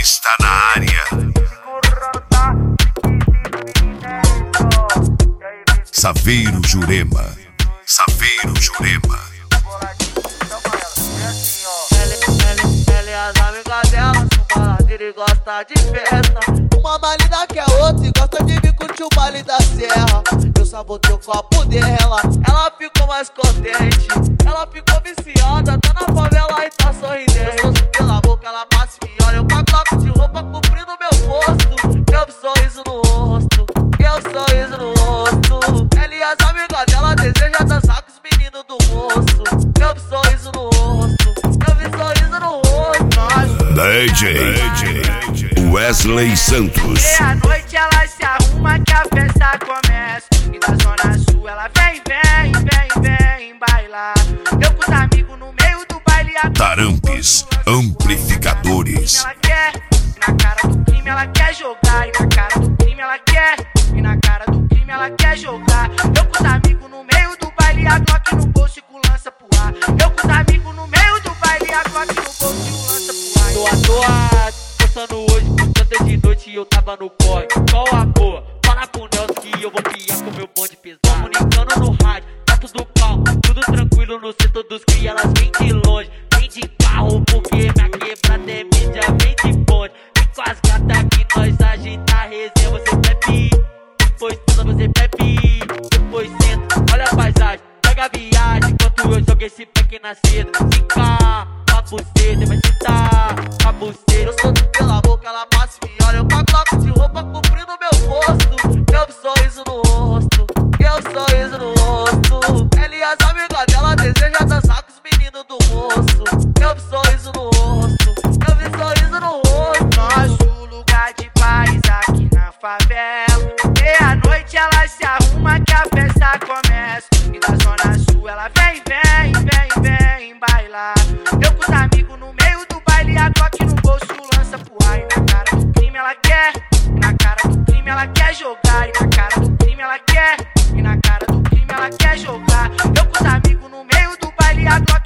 está na área. Saveiro Jurema. Saveiro Jurema. Ela e as amigas dela são baladeira e gosta de festa. Uma mais linda que a outra e gosta de me curtir o baile da serra. Eu sabotei o copo dela, ela ficou mais contente. Ela ficou viciada, tá na favela e tá sorridente. Eu sou pela boca, ela passa e me olha. Eu com a Glock de roupa cobrindo meu rosto. Eu sorriso no rosto, eu sorriso no rosto. Ela e as amigas dela desejam dançar com os meninos do moço. Eu sorriso no rosto, eu sorriso no rosto. DJ Wesley Santos. Meia-noite ela se arruma que a festa começa. E da zona sul ela vem bailar. Eu com os amigos no meio do baile. Tarampes Amplificadores. Ela quer, e na cara do crime ela quer jogar. E na cara do crime ela quer, e na cara do crime ela quer jogar. Eu com os amigos no meio do baile, a Glock no bolso e com lança pro ar. Eu com os amigos no meio do baile, a Glock no bolso e com lança pro ar. Tô à toa, postando hoje, postando de noite e eu tava no corre. Qual a boa? Fala com o Nelson que eu vou piar com meu bonde pesado. Comunicando no rádio, tá tudo calmo, tudo tranquilo no setor dos cria. Elas vêm de longe, vem de carro, porque minha quebrada é mídia, vem de bonde. Vem com as gatas que nós agita a resenha. Você bebe, depois senta, você bebe, depois senta. Olha a paisagem, pega a viagem, enquanto eu jogo esse pack na seda. Fica a buceta, vai sentar a buceta. Eu sou pela boca, ela passa e me olha. Eu com a Glock de roupa cobrindo meu rosto. Eu sorriso no rosto, eu sorriso no rosto. Ela e as amigas dela desejam dançar com os meninos do moço. Eu sorriso no rosto, eu sorriso no rosto. Nosso lugar de paz aqui na favela. Meia-noite ela se arruma que a festa começa. E da zona sul ela vem bailar. Eu com os amigos no meio do baile, a Glock no bolso lança pro ar. E na cara do crime ela quer, e na cara do crime ela quer jogar. E na cara do crime ela quer, e na cara do crime ela quer jogar. Eu com os amigos no meio do baile, a Glock